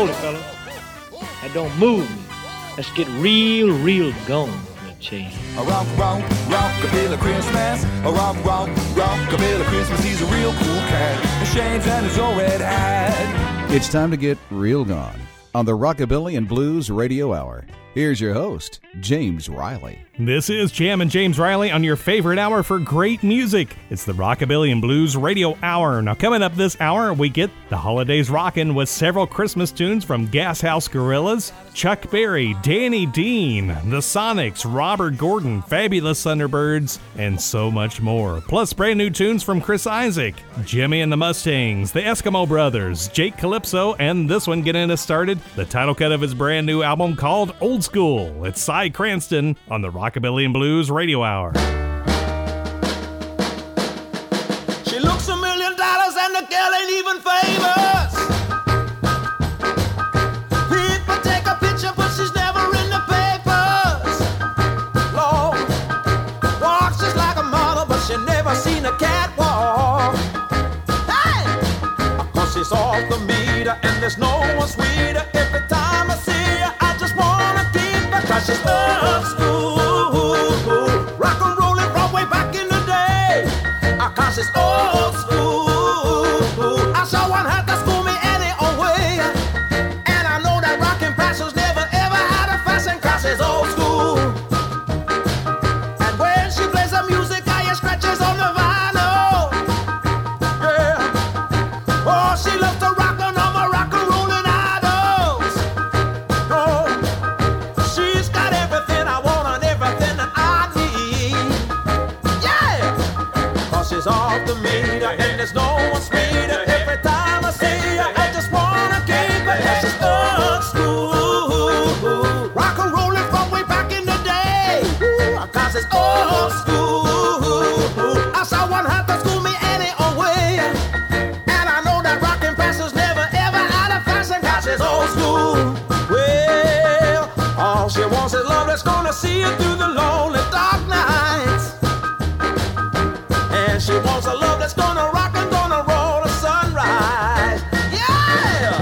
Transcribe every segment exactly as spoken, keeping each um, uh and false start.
Hold it, fellas. That don't move me. Let's get real, real going for a change. A rock, rock, rockabilly Christmas. A rock, rock, rockabilly Christmas. He's a real cool cat. The shades and his old red hat. It's time to get real gone on the Rockabilly and Blues Radio Hour. Here's your host, James Riley. This is Jam and James Riley on your favorite hour for great music. It's the Rockabilly and Blues Radio Hour. Now, coming up this hour, we get the holidays rockin' with several Christmas tunes from Gas House Gorillas, Chuck Berry, Danny Dean, The Sonics, Robert Gordon, Fabulous Thunderbirds, and so much more. Plus, brand new tunes from Chris Isaak, Jimmy and the Mustangs, the Eskimo Brothers, Jake Calypso, and this one getting us started, the title cut of his brand new album called Old School. It's Cy Cranston on the Rockabilly and Blues Radio Hour. She looks a million dollars and the girl ain't even famous. People take a picture but she's never in the papers. Lord, walks just like a model but she never seen a catwalk. Hey! Cause she's off the meter and there's no one sweeter. Every time I see her I just wanna keep her cause she's old school. Rock and rollin' from way back in the day. Cause it's old school. I saw one had to school me any old way. And I know that rockin' passions never ever had a fashion cause it's old school. And when she plays the music I hear scratches on the vinyl. Yeah. Oh, she loves to rock on all my rock and rollin' idols. Oh, she's got everything I want and everything that I need. Yeah. Cause she's off the meter and there's no one sweeter. Every time I see her I just wanna keep her. Yeah, she's old school. Rock and rollin' from way back in the day. Cause it's old school. I saw one have to school me any old way. And I know that rockin' passions never ever out of fashion cause it's old school. Well, all she wants is love that's gonna see her through the lonely dark nights. And she wants a love that's gonna rock and gonna roll the sunrise. Yeah!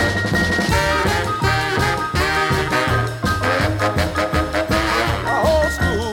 Old school.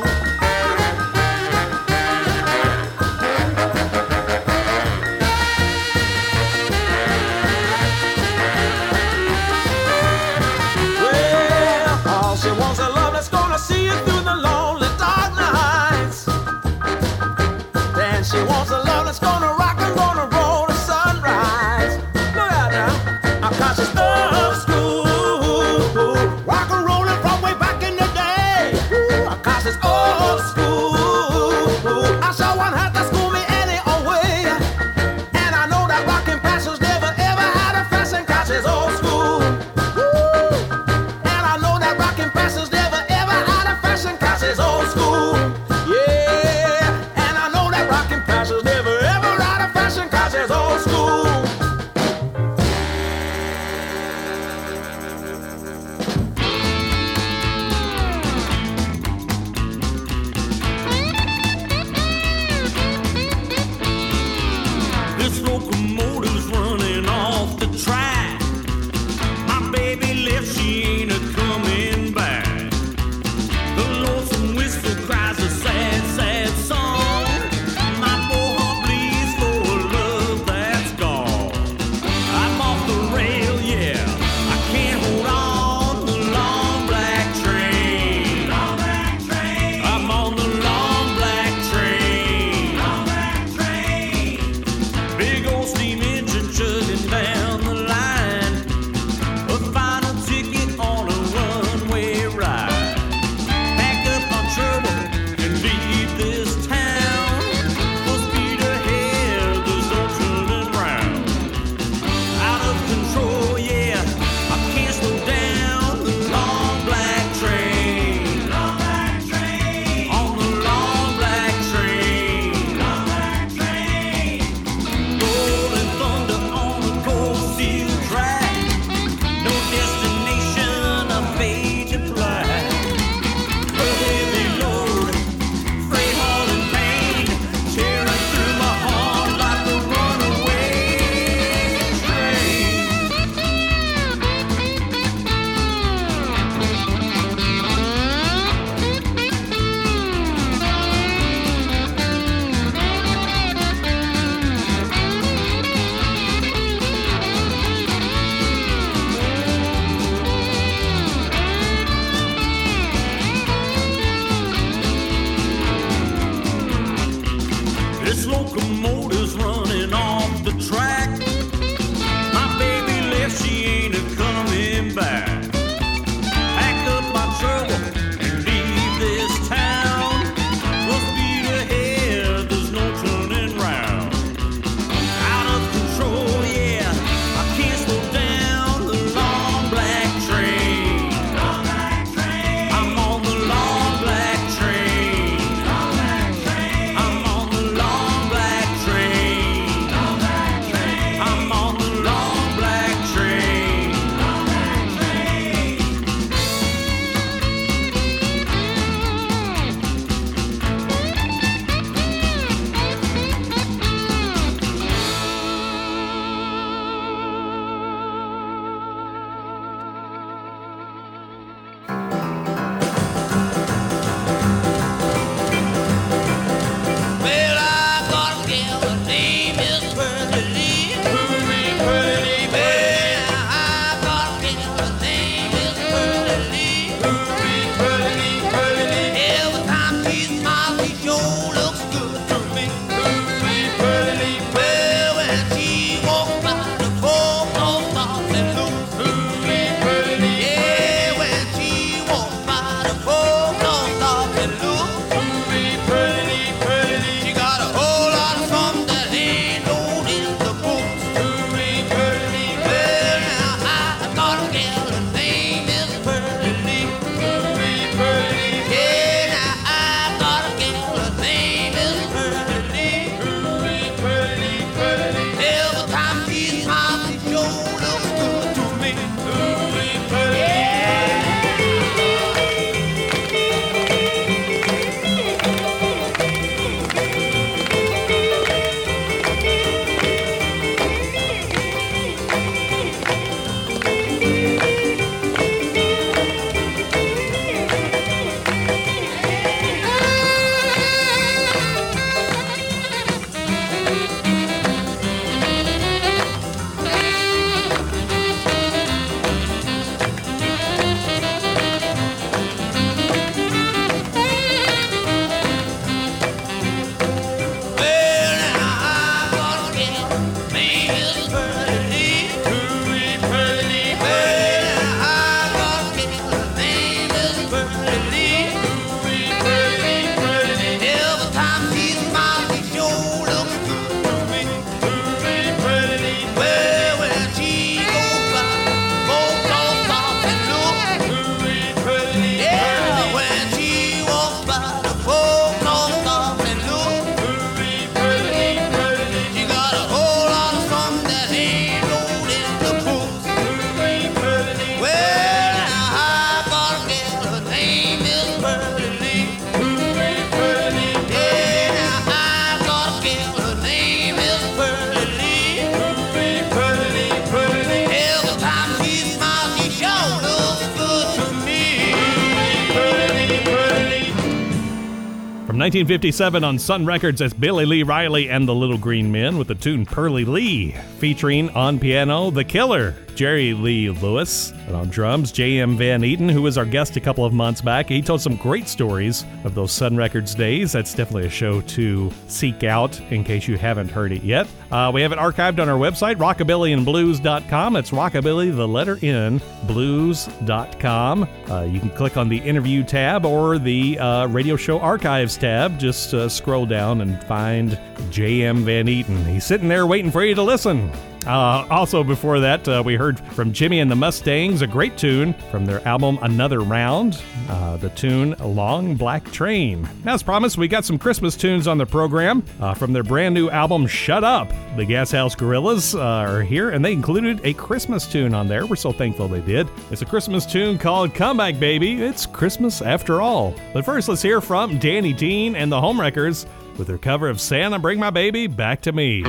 Well, all she wants is love that's gonna see you through the lonely dark nights. Then she wants a love that's gonna rock and gonna roll the sunrise. Look out now, cause it's old school. Rock and rollin' from way back in the day. Cause it's old school. I saw one had to school me any old way. And I know that rockin' passions never ever had a fashion cause it's old school. And I know that rockin' passions never ever had a fashion cause it's old school. Yeah, and I know that rockin' passions never ever out of fashion cause it's old school. This locomotive's running off the track. My baby left, she ain't a coming back. The lonesome whistle cries a sad, sad song. My poor heart bleeds for a love that's gone. I'm off the rail, yeah. I can't hold on the long black train. Long black train. I'm on the long black train. Long black train. Big old steam engine chugging down the line. A final ticket on a runway ride. Pack up my trouble and leave this town. Full speed ahead, there's no turning round. Out of control, yeah, I can't slow down. The long black train. Long black train. On the long black train. Long black train. Rolling thunder on a cold nineteen fifty-seven on Sun Records, that's Billy Lee Riley and the Little Green Men with the tune Pearly Lee, featuring on piano The Killer, Jerry Lee Lewis, and on drums, J M Van Eaton, who was our guest a couple of months back. He told some great stories of those Sun Records days. That's definitely a show to seek out in case you haven't heard it yet. Uh, we have it archived on our website, rockabilly and blues dot com. It's rockabilly, the letter N, blues dot com. Uh, you can click on the interview tab or the uh, radio show archives tab. Just uh, scroll down and find J M Van Eaton. He's sitting there waiting for you to listen. Uh, also, before that, uh, we heard from Jimmy and the Mustangs, a great tune from their album Another Round, uh, the tune Long Black Train. Now, as promised, we got some Christmas tunes on the program uh, from their brand new album, Shut Up. The Gas House Gorillas uh, are here, and they included a Christmas tune on there. We're so thankful they did. It's a Christmas tune called Come Back Baby. It's Christmas after all. But first, let's hear from Danny Dean and the Homewreckers with their cover of Santa Bring My Baby Back to Me.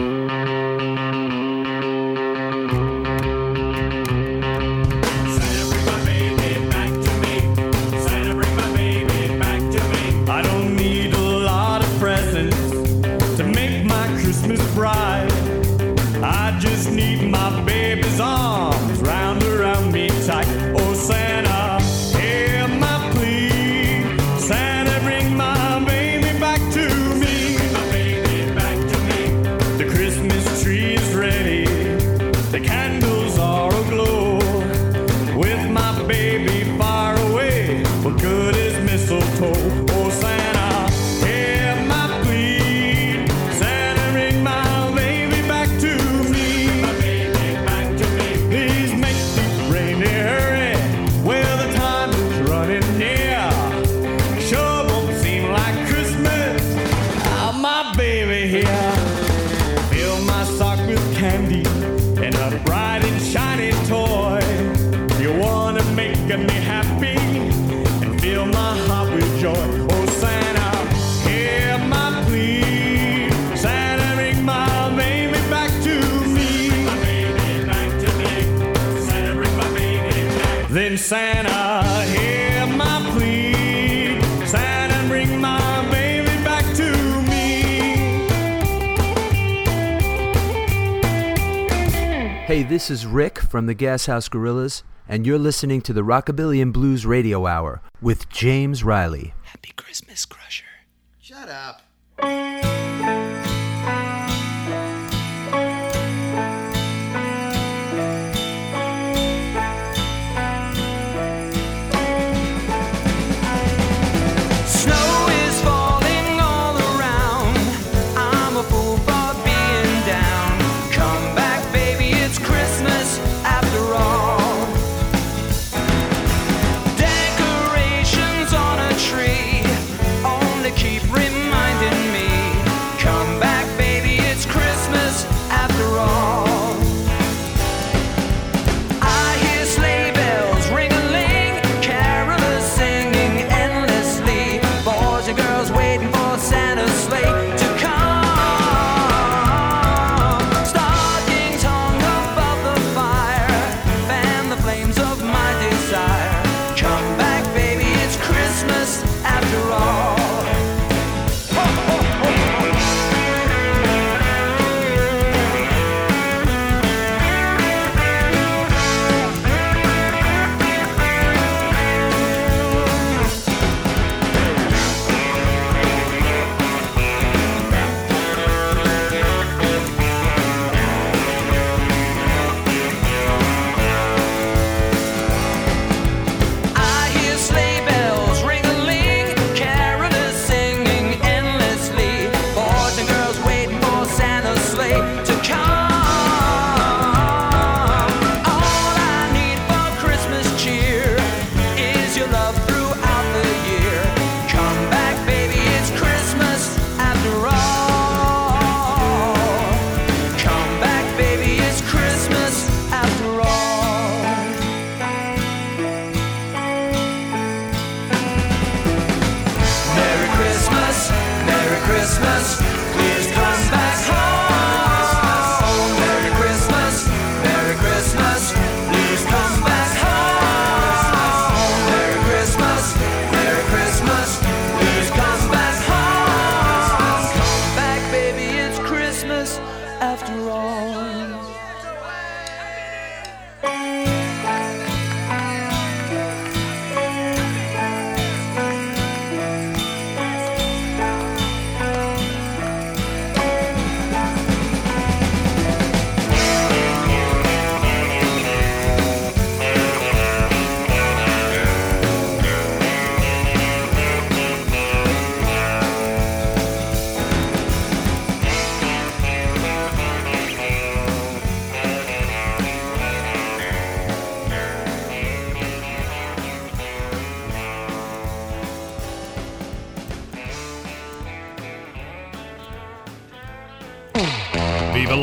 I just need my baby's arms round around me tight. Oh Santa, hear my plea. Santa, bring my baby back to me. Bring my baby back to me. The Christmas tree is ready. The candles are aglow. With my baby far away, what good is mistletoe? Oh Santa, hear my plea. Santa, bring my me happy and fill my heart with joy. Oh Santa, hear my plea. Santa, bring my baby back to me. Bring my baby back to me. Santa, bring my baby back. Then Santa, hear my plea. Santa, bring my baby back to me. Hey, this is Rick from the Gas House Gorillas, and you're listening to the Rockabilly and Blues Radio Hour with James Riley. Happy Christmas, Crusher. Shut up. Snow is falling all around. I'm a fool for being down. Come back, baby, it's Christmas after all. Decorations on a tree only keep reminding me. Come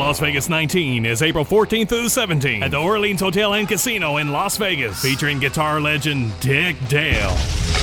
Las Vegas nineteen is April fourteenth through the seventeenth at the Orleans Hotel and Casino in Las Vegas, featuring guitar legend Dick Dale.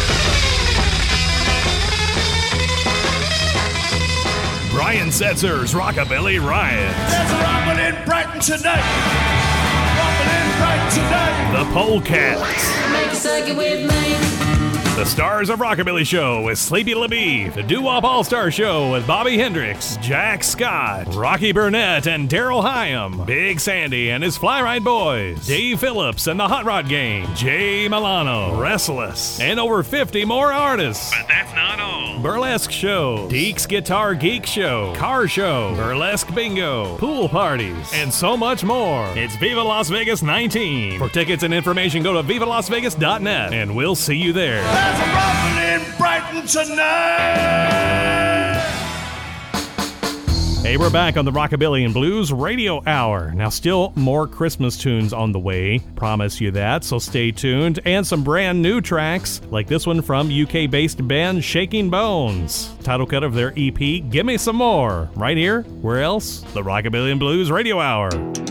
Brian Setzer's Rockabilly Riot. There's a robin in Brighton tonight. Robin in Brighton tonight. The Polecats. Make a second with me. The Stars of Rockabilly Show with Sleepy LaBeef. The Doo-Wop All-Star Show with Bobby Hendricks, Jack Scott, Rocky Burnett, and Daryl Hyam. Big Sandy and his Fly Ride Boys. Dave Phillips and the Hot Rod Gang. Jay Milano, Restless, and over fifty more artists. But that's not all. Burlesque Show, Deke's Guitar Geek Show, Car Show, Burlesque Bingo, Pool Parties, and so much more. It's Viva Las Vegas nineteen. For tickets and information, go to viva las vegas dot net, and we'll see you there. There's a robin in Brighton tonight. Hey, we're back on the Rockabilly and Blues Radio Hour. Now, still more Christmas tunes on the way. Promise you that, so stay tuned. And some brand new tracks, like this one from U K-based band Shaking Bones. Title cut of their E P, Give Me Some More. Right here, where else? The Rockabilly and Blues Radio Hour.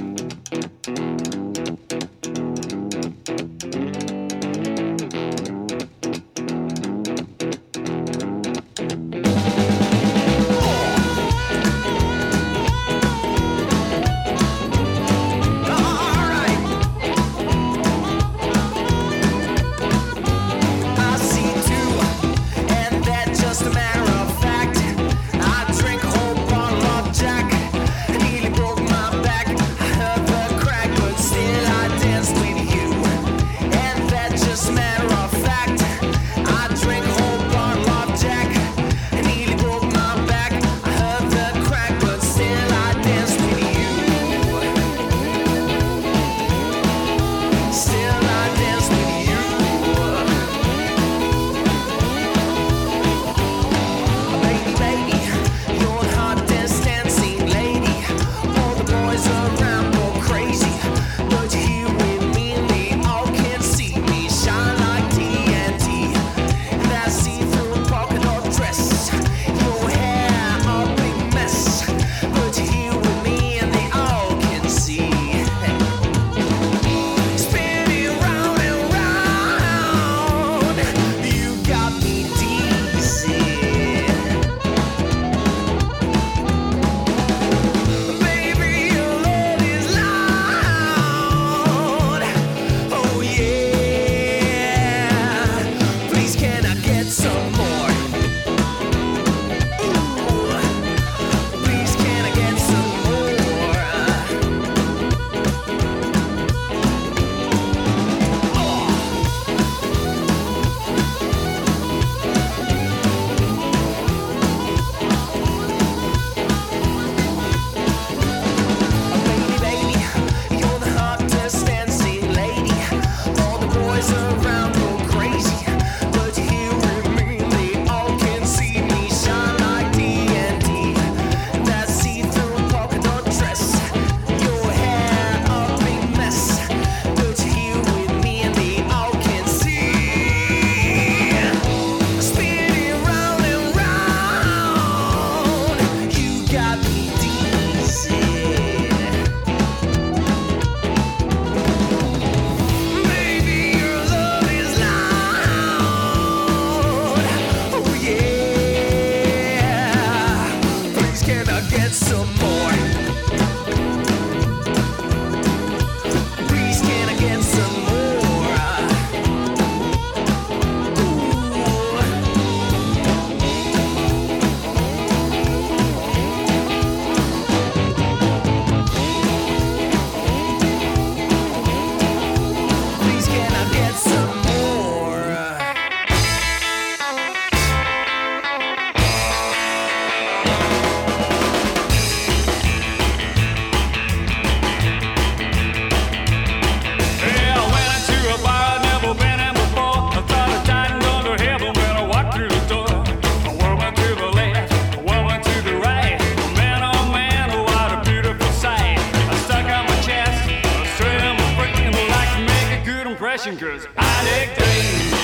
impression, cause I dig things.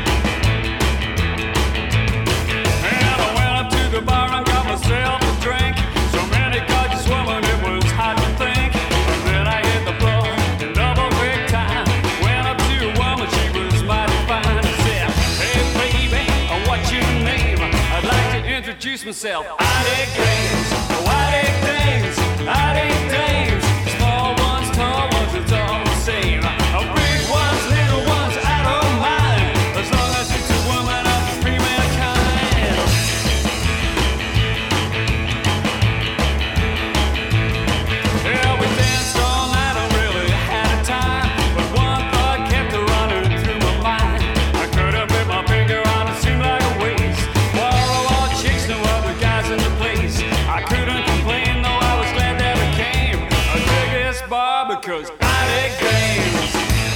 And I went up to the bar and got myself a drink. myself. I dig dames, oh I dig dames, I dig dames. Small ones, tall ones, it's all the same. Oh, big ones, little ones, I don't mind, as long as it's a woman of the female kind. Yeah, we danced all night, I really had a time, but one thought kept running through my mind. I could have put my finger on it, seemed like a waste. Wall-to-wall chicks, no other guys in the place. I couldn't complain, though I was glad that it came. I dig this bar because I dig games.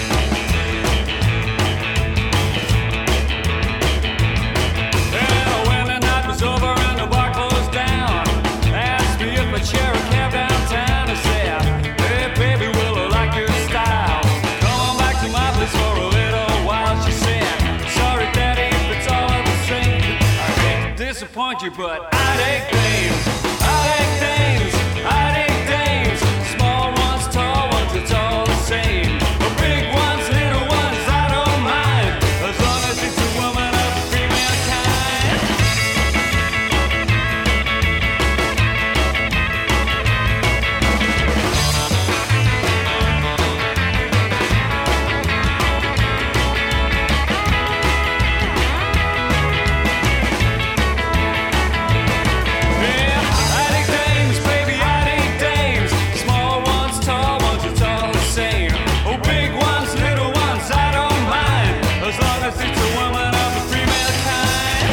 Yeah, when the night was over and the bar closed down, asked me if I'd share a cab downtown. I said, hey baby, will I like your style? Come on back to my place for a little while. She said, sorry daddy, if it's all the same. I hate to disappoint you, but I dig dames, I dig dames, I dig dames. Small ones, tall ones, it's all the same. The big ones, little ones, I don't mind, as long as it's a woman of the female kind. Yeah, I dig dames, baby, I dig dames. Small ones, tall ones, it's all the same. Oh, big ones, little ones, I don't mind, as long as it's a woman of the female kind.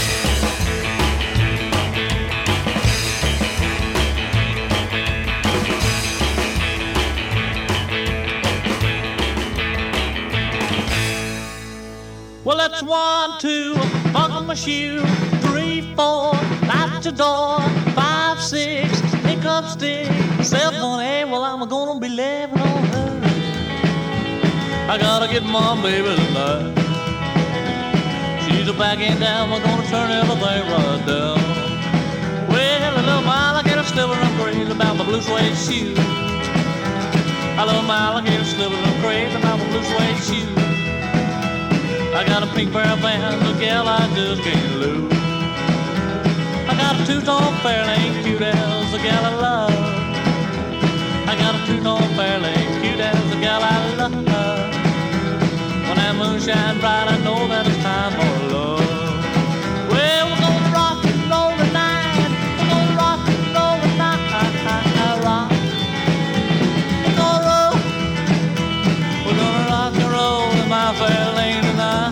Well, that's one, two, buckle my shoe, three, four, light your door, five, six, pick up stick, seven, eight, well, I'm gonna be living on her. I gotta get my baby tonight. She's a back end down, we're gonna turn everything right down. Well, a little alligator sliver, I'm crazy about my blue suede shoes. I love my alligator sliver, I'm crazy about my blue suede shoes. I got a pink pair of pants, a gal I just can't lose. I got a two-tone Fairlane, cute as a gal I love. I got a two-tone Fairlane, cute as a gal I love. When that moon shines bright, I know that it's time for love. Well, we're gonna rock and roll tonight. We're gonna rock and roll tonight. Rock. We're gonna roll. We're gonna rock and roll in my Fairlane tonight.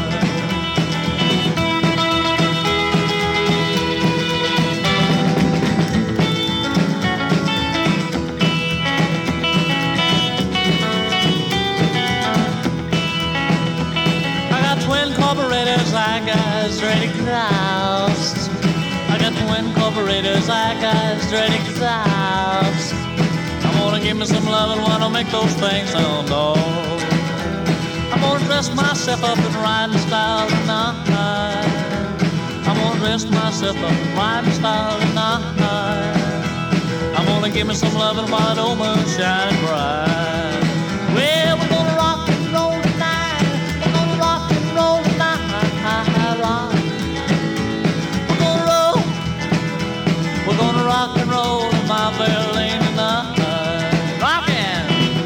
Carburetors, I got straight exhaust. I got twin carburetors, I got straight exhaust. I'm gonna give me some love and wanna make those things sound off. I'm gonna dress myself up in riding style tonight. I'm gonna dress myself up in riding style tonight. I'm gonna give me some loving while the old moon shines bright. Well, we're gonna rock and roll tonight. We're gonna rock and roll tonight. Rock. We're gonna roll. We're gonna rock and roll in my Fairlane tonight. Rockin'.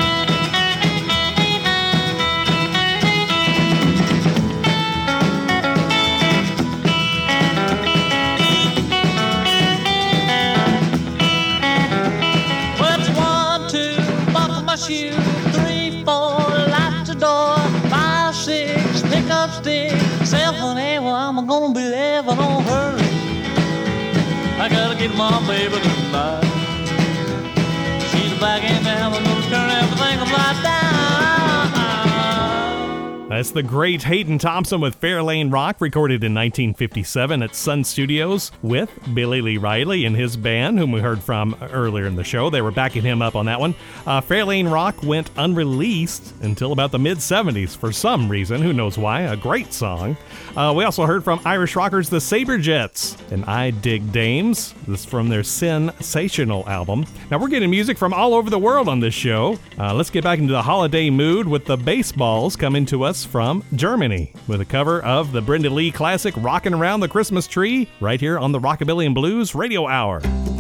Well, it's one, two, buckle my shoe, three, four, light the door, five, six, pick up stick, seven, eight, well, I'm gonna be living on her. I gotta get my baby tonight. She's back in town, I'm gonna turn everything upside down. That's the great Hayden Thompson with Fairlane Rock, recorded in nineteen fifty-seven at Sun Studios with Billy Lee Riley and his band, whom we heard from earlier in the show. They were backing him up on that one. Uh, Fairlane Rock went unreleased until about the mid-seventies for some reason. Who knows why? A great song. Uh, we also heard from Irish rockers the Saberjets and I Dig Dames. This is from their Sensational album. Now, we're getting music from all over the world on this show. Uh, let's get back into the holiday mood with the Baseballs coming to us from Germany with a cover of the Brenda Lee classic Rockin' Around the Christmas Tree right here on the Rockabilly and Blues Radio Hour.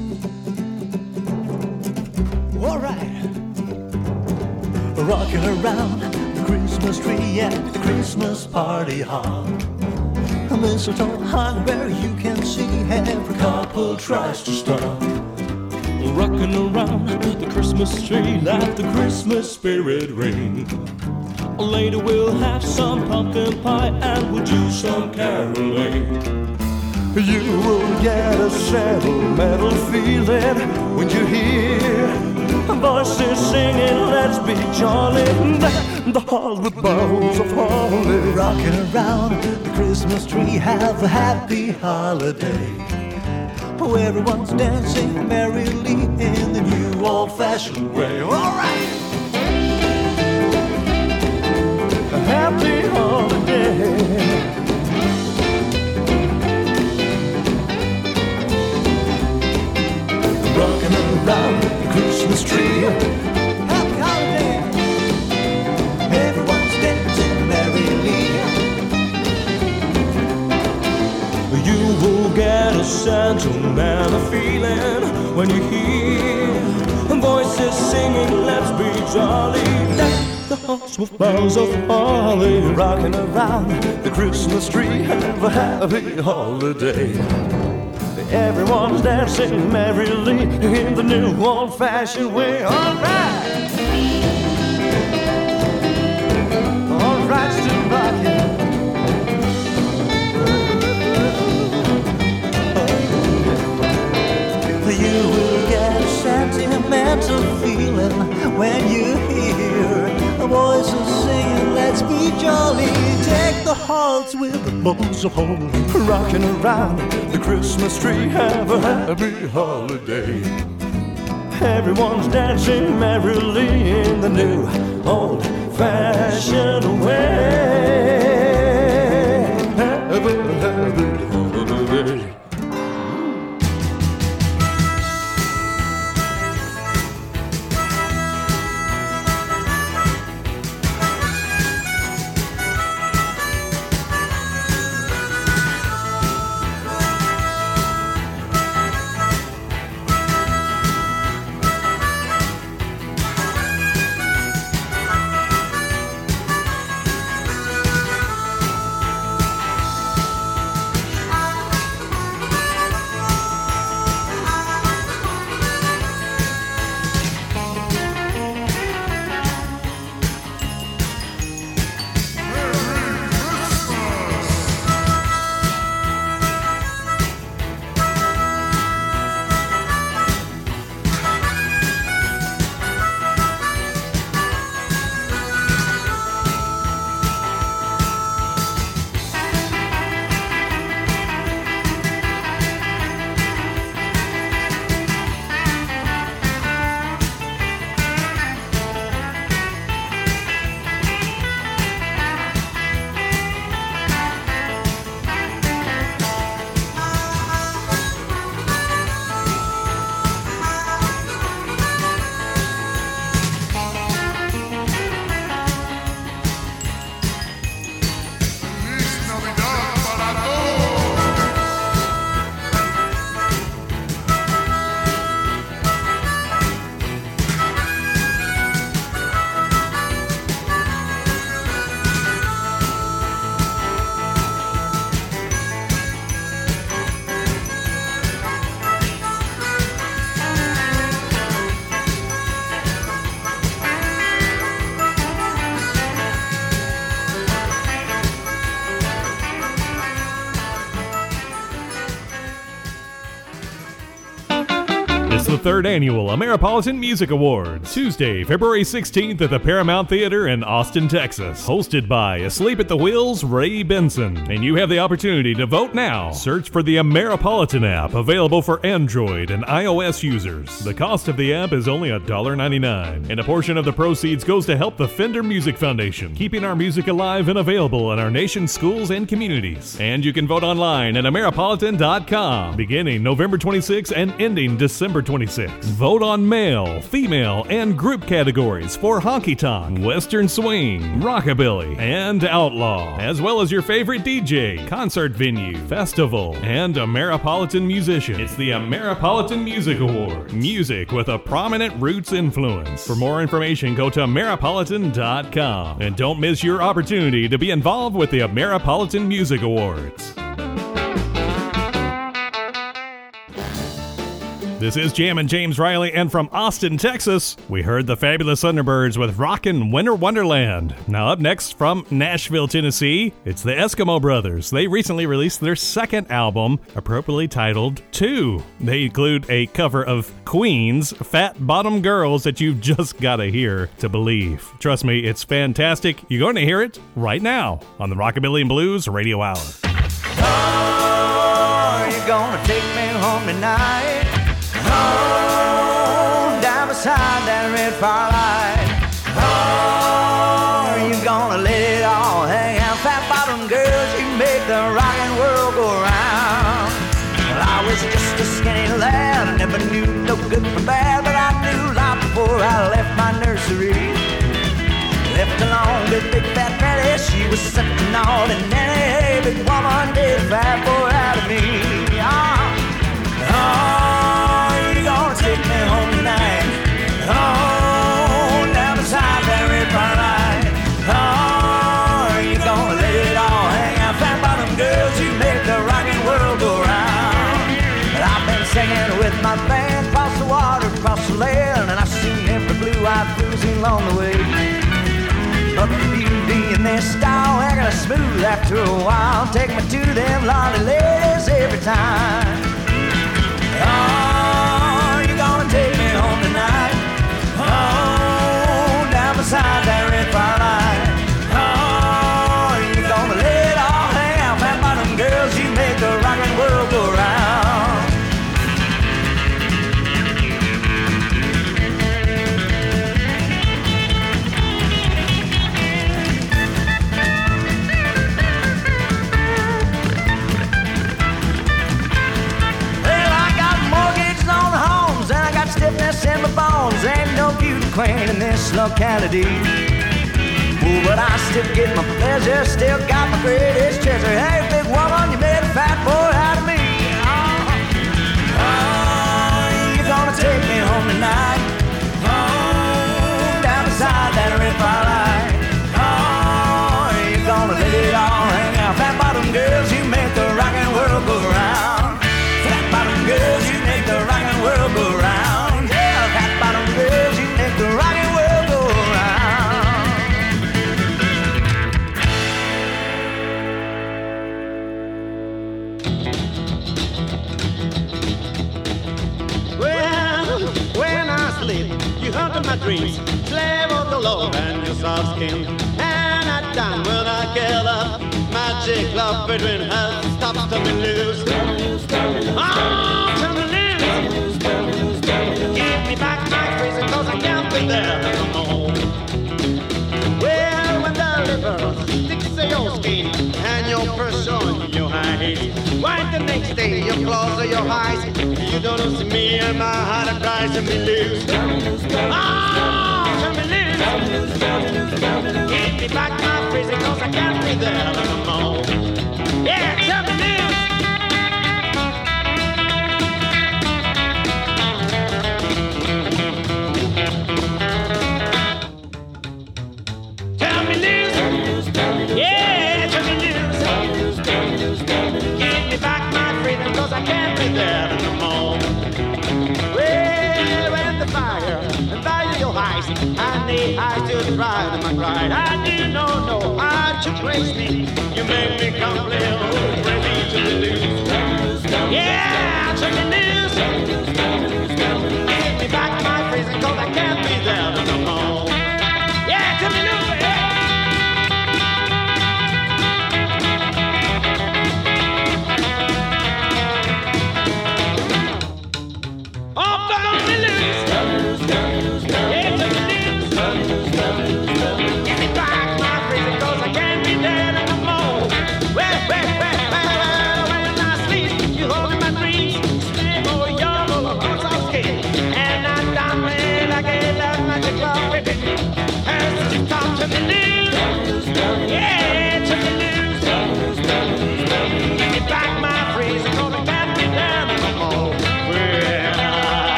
All right. Rocking around the Christmas tree at the Christmas party hall. A mistletoe hung where you can see every couple tries to stop. Rocking around the Christmas tree, let the Christmas spirit ring. Later we'll have some pumpkin pie and we'll do some caroling. You will get a sentimental feeling when you hear voices singing, let's be jolly. The halls with boughs of holly. Rocking around the Christmas tree, have a happy holiday. Oh, everyone's dancing merrily in the new old-fashioned way. All right! A happy holiday. Rocking around the Christmas tree. Happy holiday. Everyone's dancing merrily. You will get a sentimental feeling when you hear voices singing, let's be jolly. Deck the halls with boughs of holly. Rocking around the Christmas tree, have a happy holiday. Everyone's dancing merrily in the new old-fashioned way. All right, all right, still rocking. You will get a sentimental feeling when you hear the voices singing, let's be jolly. Take the halls with the boughs of holly. Rocking around the Christmas tree, have a happy holiday. Everyone's dancing merrily in the new old-fashioned way. Have a happy holiday. The third annual Ameripolitan Music Awards, Tuesday, February sixteenth at the Paramount Theater in Austin, Texas. Hosted by Asleep at the Wheel's Ray Benson. And you have the opportunity to vote now. Search for the Ameripolitan app, available for Android and iOS users. The cost of the app is only one dollar and ninety-nine cents, and a portion of the proceeds goes to help the Fender Music Foundation, keeping our music alive and available in our nation's schools and communities. And you can vote online at Ameripolitan dot com, beginning November twenty-sixth and ending December twenty-sixth. six. Vote on male, female, and group categories for honky tonk, western swing, rockabilly, and outlaw, as well as your favorite D J, concert venue, festival, and Ameripolitan musician. It's the Ameripolitan Music Award. Music with a prominent roots influence. For more information, go to Ameripolitan dot com. And don't miss your opportunity to be involved with the Ameripolitan Music Awards. This is Jammin' James Riley, and from Austin, Texas, we heard the Fabulous Thunderbirds with Rockin' Winter Wonderland. Now up next from Nashville, Tennessee, it's the Eskimo Brothers. They recently released their second album, appropriately titled Two. They include a cover of Queen's Fat Bottom Girls that you've just gotta hear to believe. Trust me, it's fantastic. You're going to hear it right now on the Rockabilly and Blues Radio Hour. Oh, you're gonna take me home tonight. Oh, down beside that red firelight. Oh, you gonna let it all hang out. Fat bottom girls, you make the rockin' world go round. Well, I was just a skinny lad, never knew no good from bad, but I knew life before I left my nursery. Left alone with big fat Betty, she was something ordinary. Big woman did fat boy out of me. Oh, oh, you gonna take me home tonight. Oh, down beside that red firelight. Oh, you gonna let it all hang out. Fat bottom girls, you make the rockin' world go round. But I've been singing with my band across the water, across the land, and I've seen every blue-eyed cruising along the way. But the beauty in their style ain't gonna smooth after a while. Take me to them lonely ladies every time. Oh, you're gonna take me home tonight. Oh, down beside that red firelight. Oh, you're gonna let it all hang out. Fat bottom girls, you make the rockin' world go round. Stiffness in my bones, ain't no beauty queen in this locality. Oh, but I still get my pleasure, still got my greatest treasure. Hey, big woman, you made a fat boy out of me. Oh, oh, you're gonna take me home tonight. Oh, down beside that red firelight. Oh, you're gonna let it all hang out. Fat bottom girls, you make the rockin' world go round. Fat bottom girls, you make the rockin' world go round. Girls, you make the rockin' world go round. Well, when I sleep, you haunt my dreams, slave of the Lord and your soft skin. And at time when I get up, magic love between us stops to me loose. Oh, to me loose. Give me back my freezing, cause I can't be there no more. Well, when the liver sticks to your skin and your pressure on your eyes, why the next day you close your eyes, you don't see me and my heart cries and me loose. Oh, to me loose. Give me back my freezing, cause I can't be there no more. Yeah, to me loose. Yeah, turn me loose. Give me back my freedom, cause I can't be there no more. Well, when the fire, and fire your eyes, and the eyes just dry to my pride. I didn't know, no, how'd you praise me? You made me complain, ready to be loose. Yeah, turn me loose. Give me back my freedom, cause I can't be there no more. Yeah, turn me loose.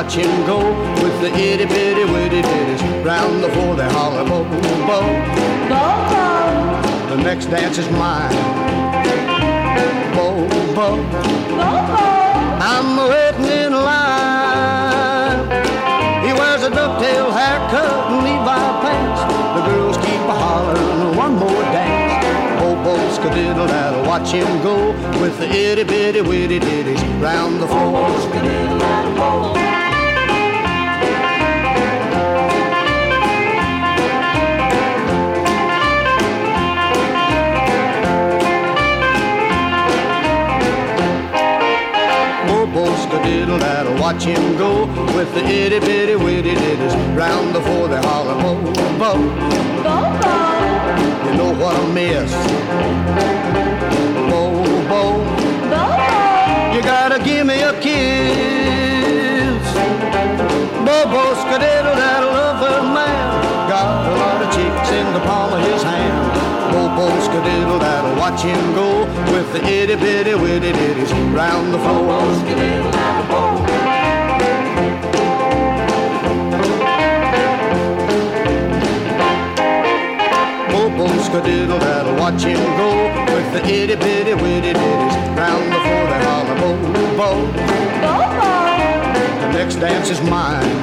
watch him go with the itty bitty witty bitties. Round the floor they holler, bo, bo, bo, bo. The next dance is mine. Bo, bo, bo, bo. I'm waiting in line. He wears a ducktail haircut and Levi pants. The girls keep a hollering, one more dance. Bo-bo, skadiddle-daddle, watch him go with the itty-bitty witty ditties round the floor. Skadiddle-daddle, Skadiddle-daddle, watch him go with the itty-bitty witty ditties round the floor they holler, bo, bo, bo, bo. You know what I miss? Bo, bo, bo, bo. You gotta give me a kiss. Bo, bo, skadiddle-daddle, lover man, got a lot of chicks in the palm of his hand. Bo-bo, skadiddle-daddle, watch him go with the itty-bitty witty ditties round the floor. Bo-bo, skadiddle-daddle, bo. Bo-bo, skadiddle-daddle, watch him go with the itty-bitty witty ditties round the floor. They holler, bo-bo, bo-bo. The next dance is mine.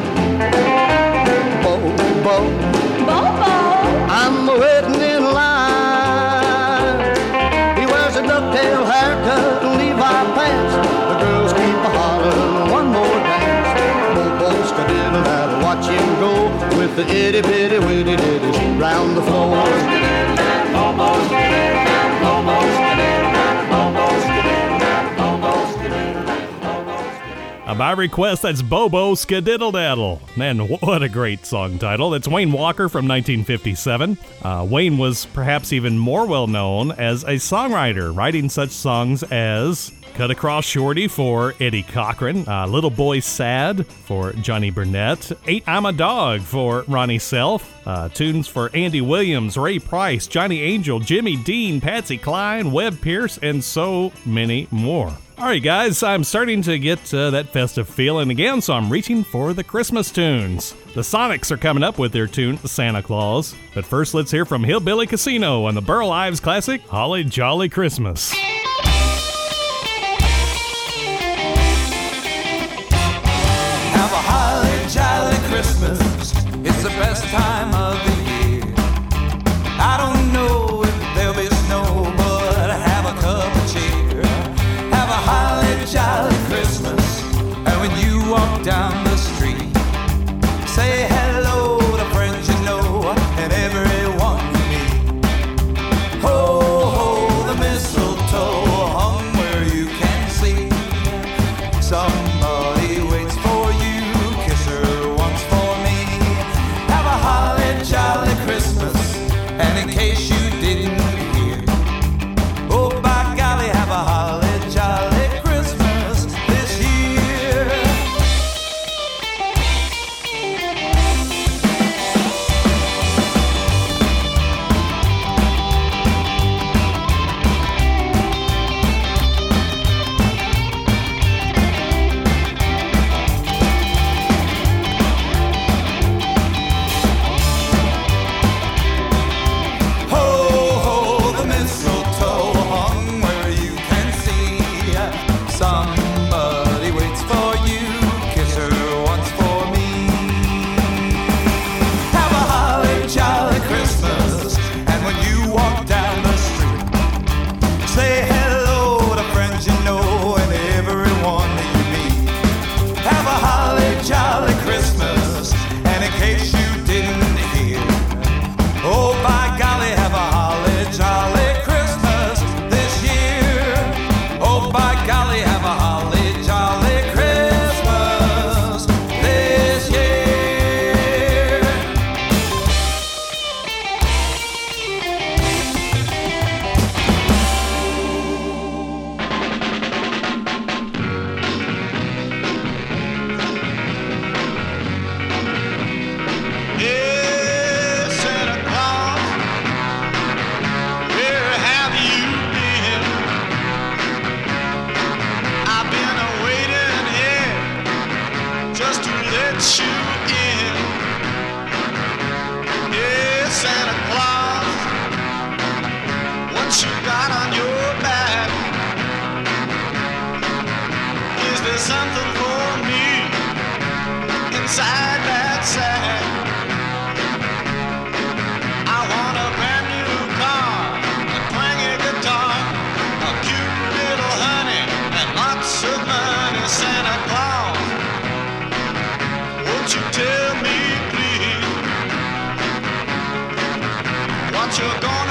Bo-bo, bo-bo. I'm waiting in line. He wears a ducktail haircut and Levi pants. The girls keep a hollering, one more dance. Bo-bo, skadiddle-daddle, watch him go with the itty-bitty witty ditties round the floor. Bo-bo, skadiddle-daddle, bo-bo, skadiddle-daddle, bo-bo, skadiddle-daddle, bo-bo, skadiddle-daddle, bo-bo, skadiddle-daddle. By request, that's Bobo Skadiddle-Daddle. And what a great song title. It's Wayne Walker from nineteen fifty-seven. Uh, Wayne was perhaps even more well known as a songwriter, writing such songs as Cut Across Shorty for Eddie Cochran, uh, Little Boy Sad for Johnny Burnett, Ain't I'm a Dog for Ronnie Self, uh, tunes for Andy Williams, Ray Price, Johnny Angel, Jimmy Dean, Patsy Cline, Webb Pierce, and so many more. All right, guys, I'm starting to get uh, that festive feeling again, so I'm reaching for the Christmas tunes. The Sonics are coming up with their tune, Santa Claus. But first, let's hear from Hillbilly Casino on the Burl Ives classic, Holly Jolly Christmas. Have a holly jolly Christmas. It's the best time of the year. I don't know if there'll be snow, but have a cup of cheer. Have a holly jolly Christmas. And when you walk down the street, say hello to friends you know and everyone you meet. Ho, ho, the mistletoe hung where you can see. Somebody waits for you, kiss her once for me. Have a holly jolly Christmas. And in case you didn't hear, oh by golly, have a holly jolly Christmas this year. Ho,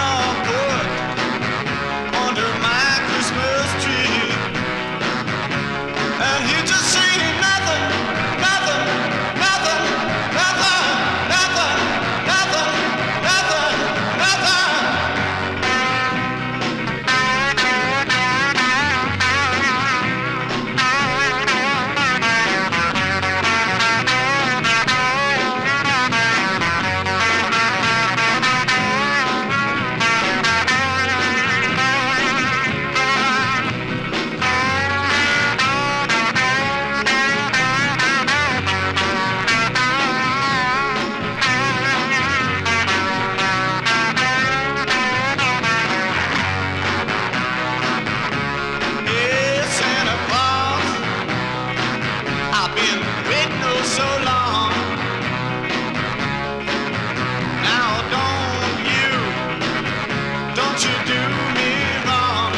gonna put under my Christmas tree? And he just sing nothing, nothing, nothing, nothing, nothing, nothing, nothing, nothing. Hey, Santa Claus, I've been waiting oh so long. Now don't you, don't you do me wrong.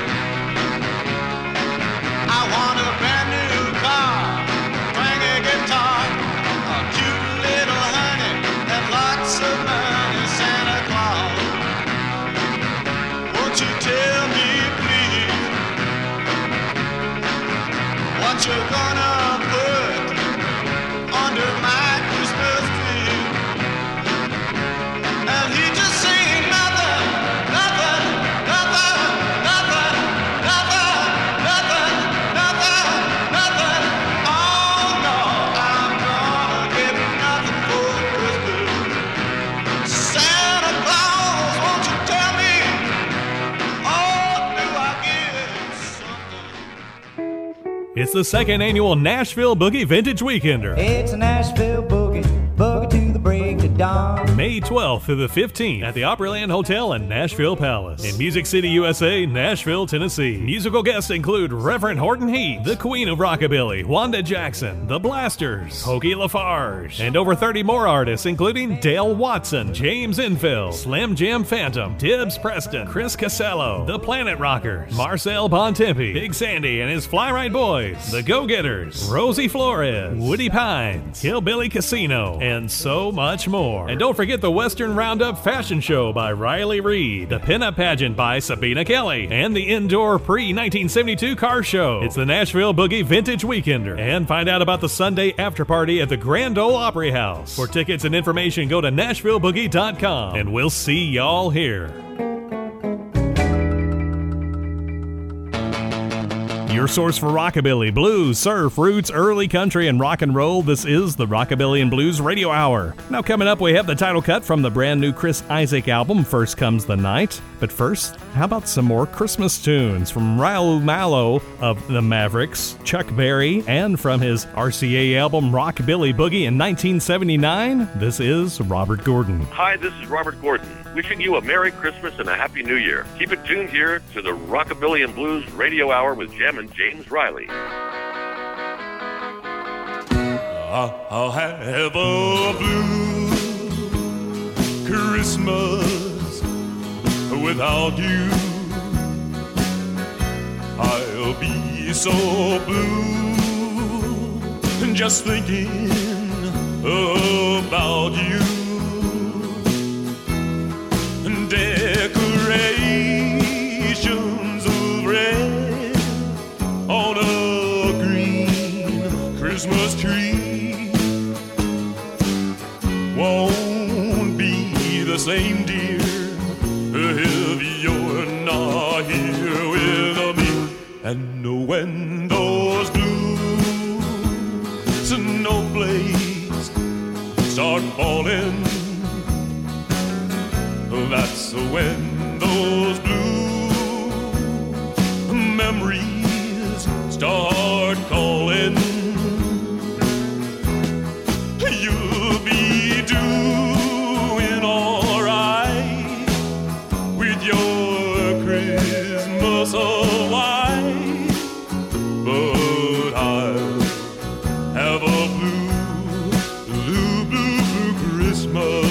I want a brand new car, twanging guitar, a cute little honey, and lots of money. Santa Claus, won't you tell me please what you gonna put under my Christmas tree? And he just sing nothing, nothing, nothing, nothing, nothing, nothing, nothing, nothing. Oh no, I'm gonna get nothing for Christmas. Santa Claus, won't you tell me? Oh, do I get something? It's the second annual Nashville Boogie Vintage Weekender. It's a Nashville boogie, boogie to the break of dawn. May twelfth through the fifteenth at the Opryland Hotel and Nashville Palace in Music City, U S A, Nashville, Tennessee. Musical guests include Reverend Horton Heat, the Queen of Rockabilly, Wanda Jackson, The Blasters, Pokey LaFarge, and over thirty more artists including Dale Watson, James Infill, Slim Jim Phantom, Tibbs Preston, Chris Casello, The Planet Rockers, Marcel Bontempi, Big Sandy and his Fly Right Boys, The Go-Getters, Rosie Flores, Woody Pines, Hillbilly Casino, and so much more. And don't forget the Western Roundup Fashion Show by Riley Reid, the Pinup Pageant by Sabina Kelly, and the Indoor Pre nineteen seventy-two Car Show. It's the Nashville Boogie Vintage Weekender. And find out about the Sunday after party at the Grand Ole Opry House. For tickets and information, go to nashville boogie dot com. And we'll see y'all here. Your source for rockabilly, blues, surf, roots, early country, and rock and roll. This is the Rockabilly and Blues Radio Hour. Now coming up, we have the title cut from the brand new Chris Isaak album, First Comes the Night. But first, how about some more Christmas tunes from Raul Malo of the Mavericks, Chuck Berry, and from his R C A album Rockabilly Boogie in nineteen seventy-nine, this is Robert Gordon. Hi, this is Robert Gordon, wishing you a Merry Christmas and a Happy New Year. Keep it tuned here to the Rockabilly and Blues Radio Hour with Jammin' James Riley. I'll have a blue Christmas without you. I'll be so blue just thinking about you. Decorations of red on a green Christmas tree won't be the same, dear, if you're not here with me. And when those blue snowflakes start falling, that's when those blue memories start calling. You'll be doing all right with your Christmas of white, but I'll have a blue, blue, blue, blue Christmas.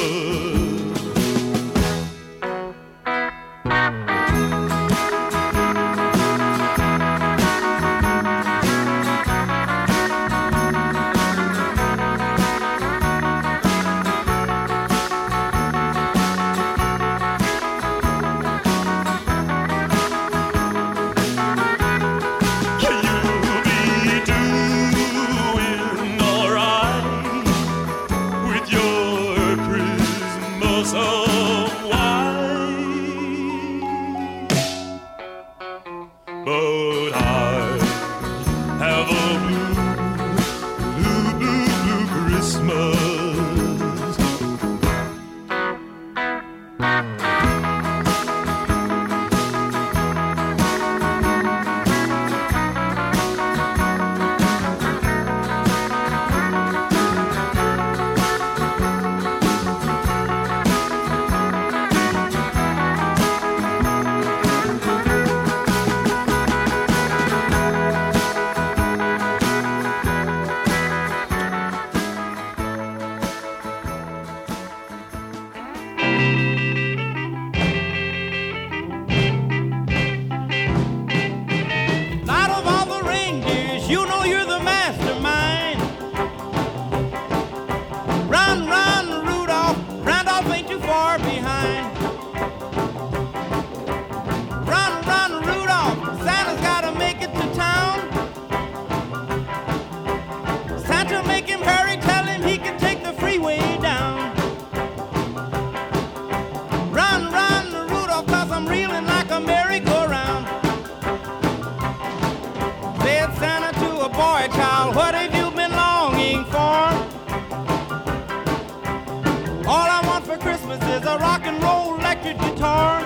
electric guitar.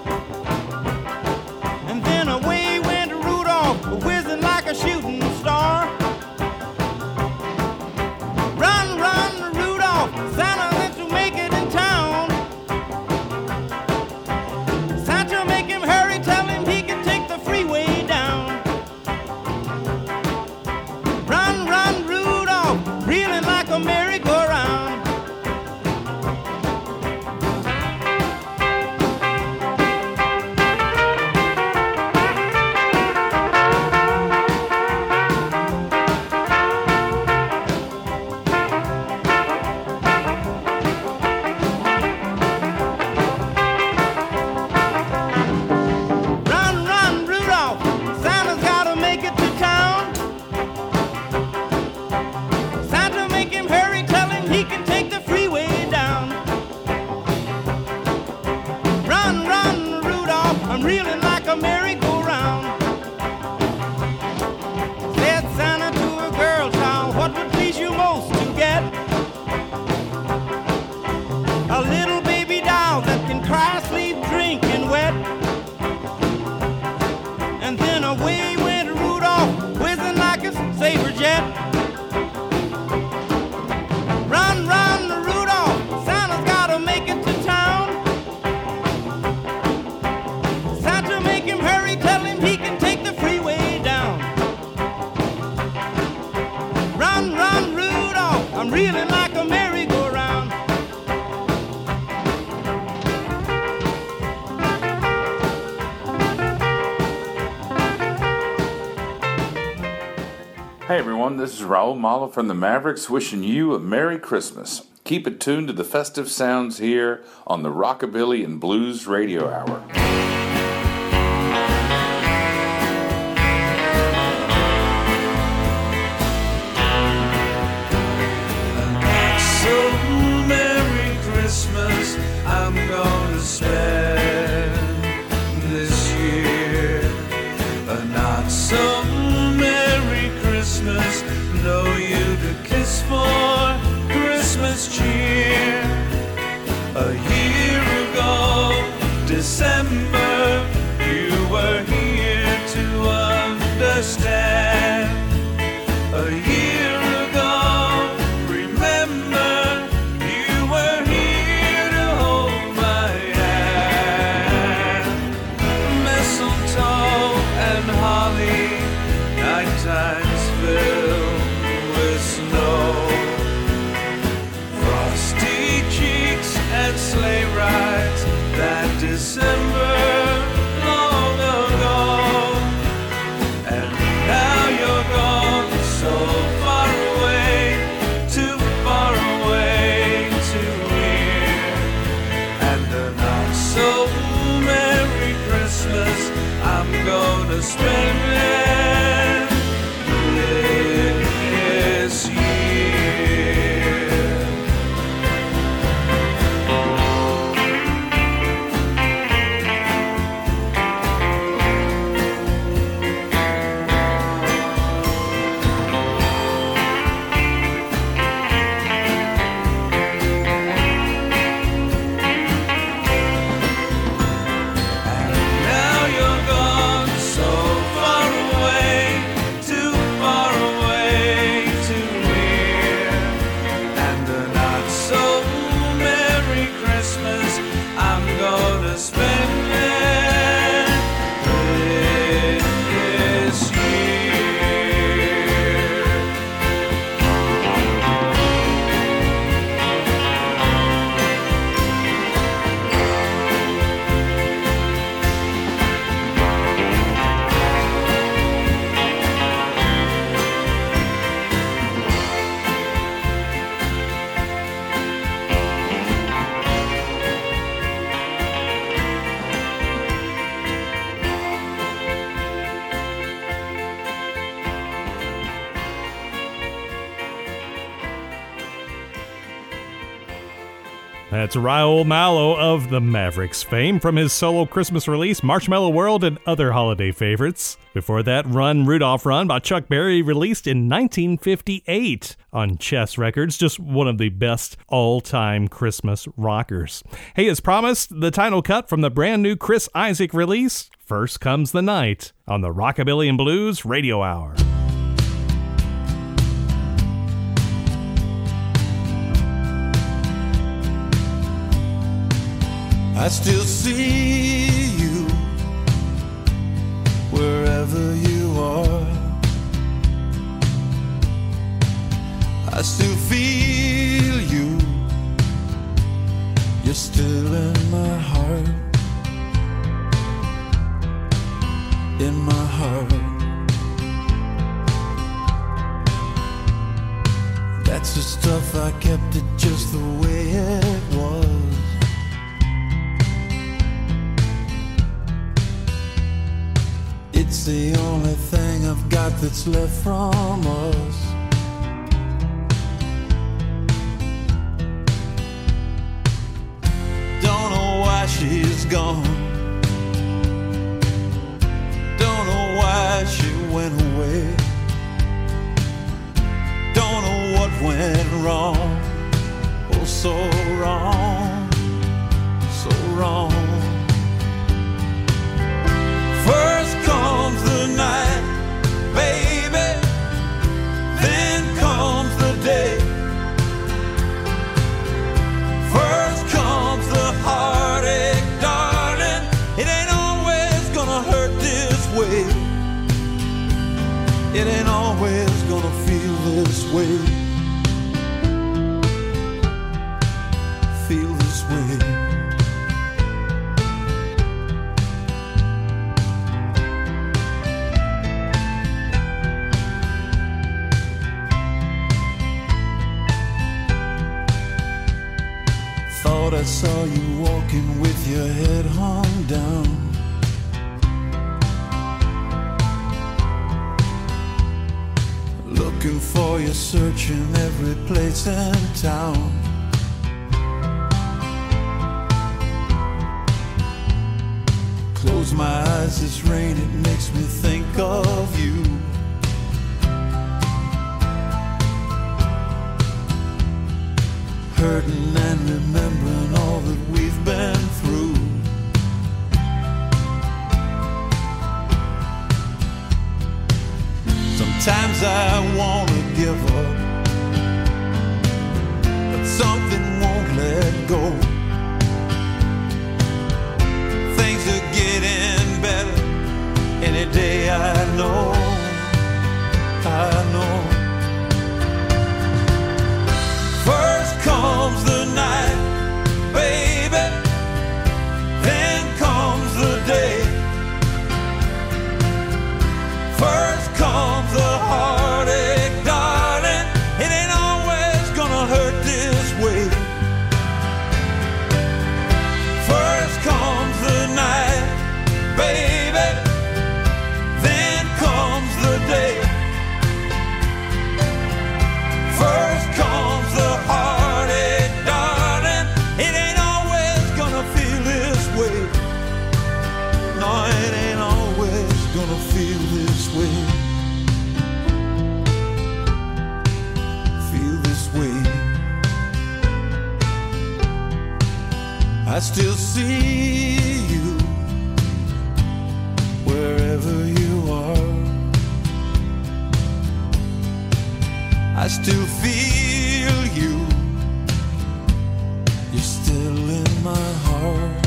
And then away went Rudolph, whizzing like a shooting star. Run, run, Rudolph, Santa went to make it in town. Santa make him hurry, tell him he can take the freeway down. Run, run, Rudolph, reeling like a merry-go-round. Run, run, Rudolph, Santa's gotta make it to town. Santa make him hurry, tell him he can take the freeway down. Run, run, Rudolph, I'm reeling like a merry-go-round. Said Santa to a girl child, what would please you most to get? A little baby doll that can cry, sleep, drink, and wet. And then away went Rudolph, whizzing like a saber jet. Run, run, Rudolph, Santa's gotta make it to town. Santa make him hurry, tell him he can take the freeway down. Run, run, Rudolph, I'm reeling like a merry-go-round. Hey everyone, this is Raul Malo from the Mavericks wishing you a Merry Christmas. Keep it tuned to the festive sounds here on the Rockabilly and Blues Radio Hour. So Merry Christmas I'm gonna spend this year. A not so Merry Christmas, know you to kiss for Christmas cheer. A year ago, December, you were here to understand. A year ago, remember, you were here to hold my hand. Mistletoe and holly, night times filled with snow. Frosty cheeks and sleigh rides that December long ago. And now you're gone, so far away, too far away to hear. And a not so Merry Christmas I'm gonna spend it this year. Now you're gone, so far away. That's Raul Malo of the Mavericks fame from his solo Christmas release, Marshmallow World, and other holiday favorites. Before that, Run, Rudolph, Run by Chuck Berry, released in nineteen fifty-eight on Chess Records. Just one of the best all-time Christmas rockers. Hey, as promised, the title cut from the brand new Chris Isaak release, First Comes the Night, on the Rockabilly and Blues Radio Hour. I still see you wherever you are. I still feel you. You're still in my heart. In my heart. That's the stuff I kept it just the way it was. It's the only thing I've got that's left from us. Don't know why she's gone. Don't know why she went away. Don't know what went wrong. Oh, so wrong. So wrong. First comes the night, baby, then comes the day. First comes the heartache, darling. It ain't always gonna hurt this way. It ain't always gonna feel this way. Feel this way. Thought I saw you walking with your head hung down. Looking for you, searching every place in town. Close my eyes, this rain, it makes me think of you. Hurting and remembering all that we've been through. Sometimes I wanna give up, but something won't let go. Things are getting better any day, I know, I know. First comes the night, baby, then comes the day. First comes the heartache, darling. It ain't always gonna hurt this way. First comes the night, baby, then comes the day. First comes the heartache, darling. It ain't always gonna feel this way. No, it ain't always gonna feel this way. Feel this way. I still see you wherever you are. I still feel you. You're still in my heart.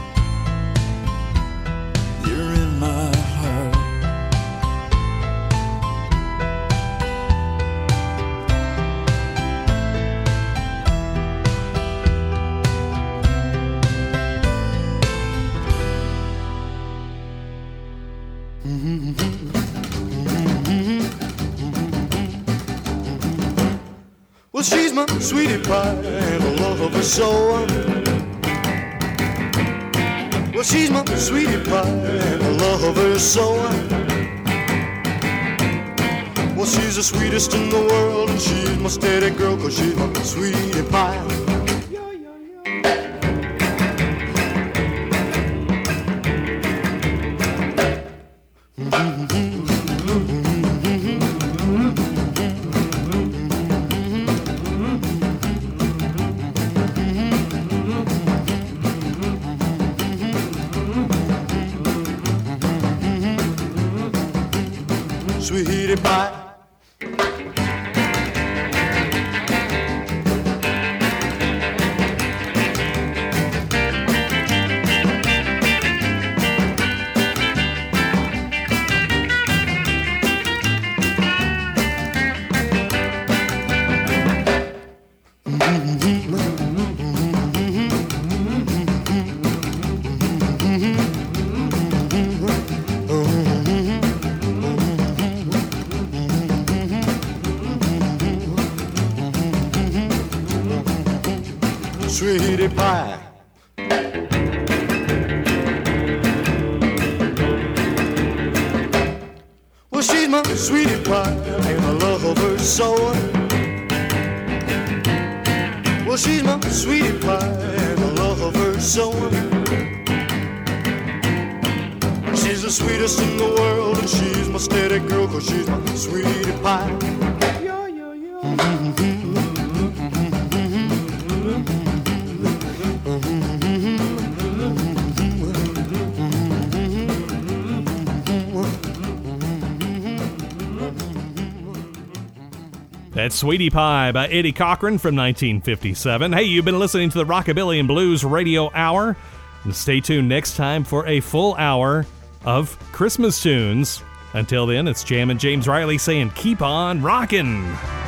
You're in my heart. Well, she's my sweetie pie and I love her so. Well, she's my sweetie pie and I love her so. Well, she's the sweetest in the world and she's my steady girl, 'cause she's my sweetie pie. Sweetie pie. Sweetie pie. Well, she's my sweetie pie, and I love her so. Well, she's my sweetie pie, and I love her so. She's the sweetest in the world, and she's my steady girl, 'cause she's my sweetie pie. Yo, yo, yo. That's Sweetie Pie by Eddie Cochran from nineteen fifty-seven. Hey, you've been listening to the Rockabilly and Blues Radio Hour. And stay tuned next time for a full hour of Christmas tunes. Until then, it's Jam and James Riley saying keep on rockin'.